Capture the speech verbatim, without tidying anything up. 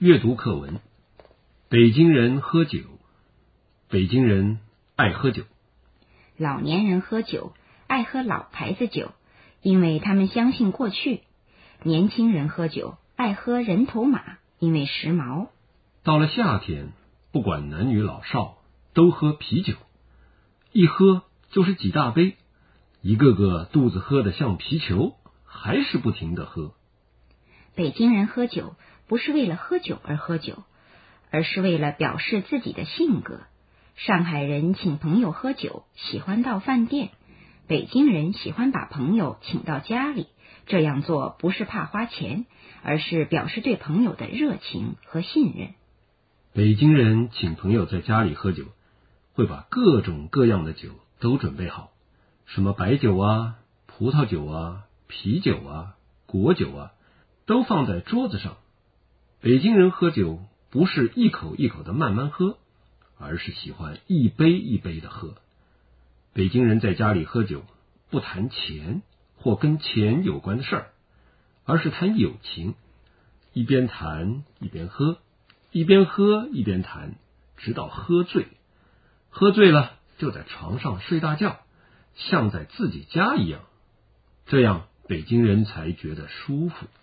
阅读课文。北京人喝酒，北京人爱喝酒。 老年人喝酒，爱喝老牌子酒，因为他们相信过去。年轻人喝酒，爱喝人头马，因为时髦。 到了夏天，不管男女老少，都喝啤酒，一喝就是几大杯，一个个肚子喝得像皮球，还是不停地喝。 北京人喝酒不是为了喝酒而喝酒，而是为了表示自己的性格。上海人请朋友喝酒，喜欢到饭店；北京人喜欢把朋友请到家里，这样做不是怕花钱，而是表示对朋友的热情和信任。 北京人请朋友在家里喝酒，会把各种各样的酒都准备好，什么白酒啊、葡萄酒啊、啤酒啊、果酒啊，都放在桌子上。北京人喝酒不是一口一口的慢慢喝，而是喜欢一杯一杯的喝。北京人在家里喝酒，不谈钱或跟钱有关的事儿，而是谈友情，一边谈一边喝，一边喝一边谈，直到喝醉。喝醉了就在床上睡大觉，像在自己家一样，这样北京人才觉得舒服。